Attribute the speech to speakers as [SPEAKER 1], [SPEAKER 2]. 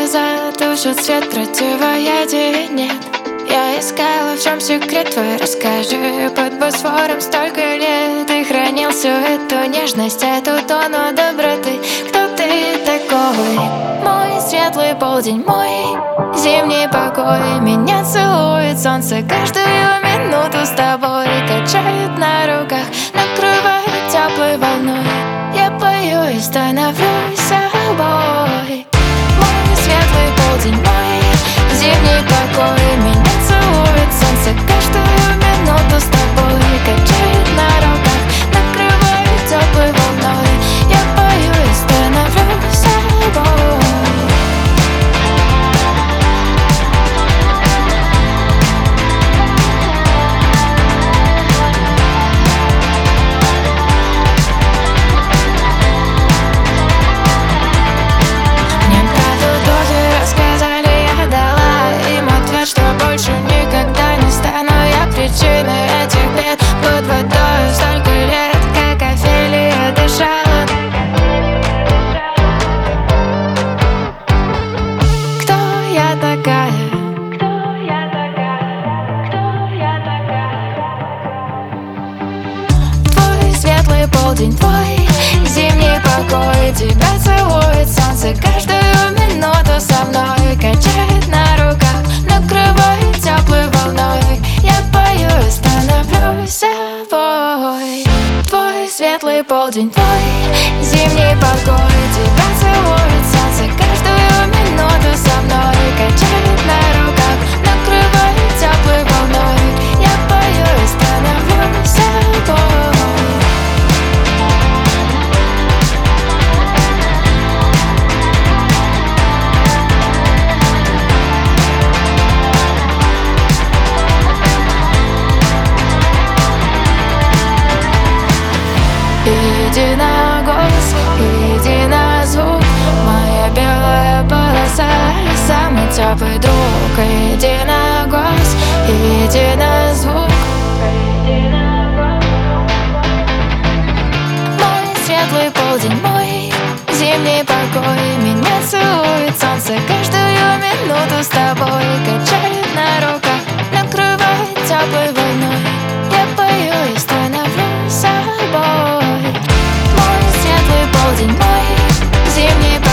[SPEAKER 1] глаза тушат свет, противоядия нет. Я искала, в чем секрет твой, расскажи. Под Босфором столько лет ты хранил всю эту нежность, эту тону доброты. Кто ты такой? Мой светлый полдень, мой зимний покой. Меня целует солнце каждую минуту с тобой. Качает на руках, накрывает теплой волной. Я пою и становлюсь собой. Мой светлый полдень, мой зимний покой. Меня целует солнце каждую минуту с тобой. Качает на руках, накрывает теплой волной. Я пою и становлюсь собой. Причины этих бед под водой столько лет, как Офелия дышала. Кто я такая? Кто я такая? Кто я такая? Твой светлый полдень, твой зимний покой. Тебя целует солнце каждую минуту со мной. Качает на руках, накрывает теплой волной. Я пою и становлюсь собой. Твой светлый полдень, твой зимний покой. Тебя целует солнце каждую минуту со мной. Качает на руках, накрывает теплой волной. Я пою и становлюсь собой. Иди на голос, иди на звук. Моя белая полоса, самый теплый друг. Иди на голос, иди на звук. Мой светлый полдень, мой зимний покой. Меня целует солнце каждую минуту с тобой. Качает на руках, накрывает теплой волной. Я пою и становлюсь собой. Мой светлый полдень, мой зимний